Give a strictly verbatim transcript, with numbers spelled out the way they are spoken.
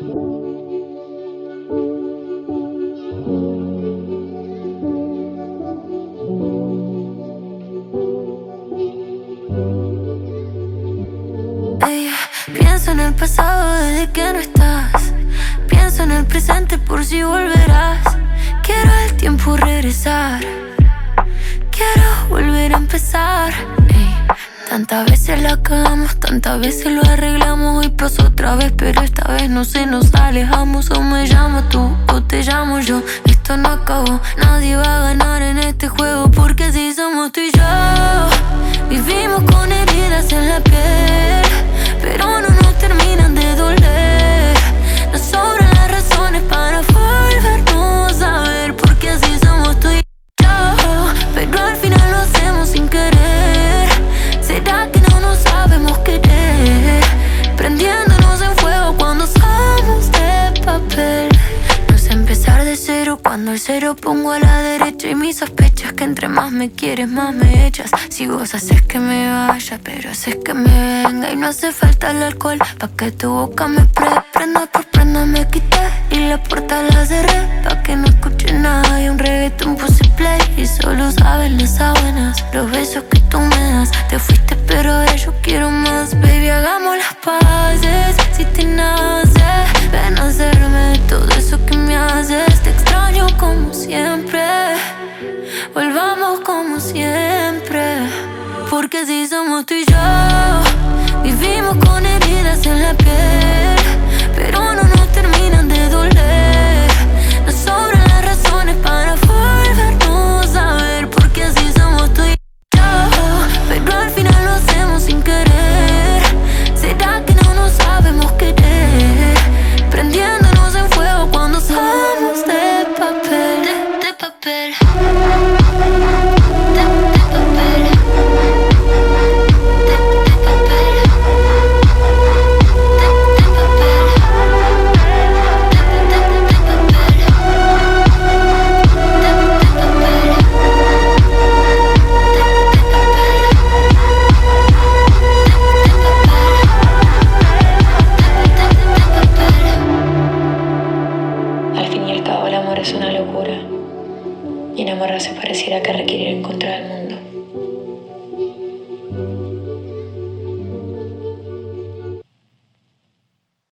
Ey, pienso en el pasado desde que no estás. Pienso en el presente por si volverás. Quiero el tiempo regresar. Quiero volver a empezar. Ey, tantas veces la cagamos, tantas veces lo arreglamos. Y pasó otra vez, pero esta vez no se nos alejamos. O me llamas tú o te llamo yo. Esto no acabó, nadie va a ganar en este juego. Porque si somos tú y yo, vivimos con heridas en la piel, pero no nos terminan de doler. Nos sobran las razones para volvernos a ver. Porque así somos tú y yo, pero al final lo hacemos sin querer. ¿Será que no nos sabemos querer? Prendiéndonos en fuego cuando somos de papel. No sé empezar de cero cuando el cero pongo a la derecha. Y mis sospechas que entre más me quieres más me echas. Si vos haces que me vaya, pero haces que me venga. Y no hace falta el alcohol pa' que tu boca me pre. Prenda por prenda me quité y la puerta la cerré pa' que no escuche nadie. Un reggaetón puse play y solo saben las sábanas, los besos que tú me das. Te fuiste pero ahora yo quiero más. Baby, hagamos las paces. Si te nace, ven a hacerme todo eso que me haces. Te extraño como siempre, volvamos como siempre. Porque si somos tú y yo, vivimos con heridas en la piel, pero no nos terminan de doler. Nos sobran las razones para volvernos a ver. Porque así somos tú y yo, pero al final lo hacemos sin querer. ¿Será que no nos sabemos querer? Prendiéndonos en fuego cuando somos de papel. De, de papel. Al fin y al cabo el amor es una locura, y enamorarse pareciera que requiere encontrar el mundo.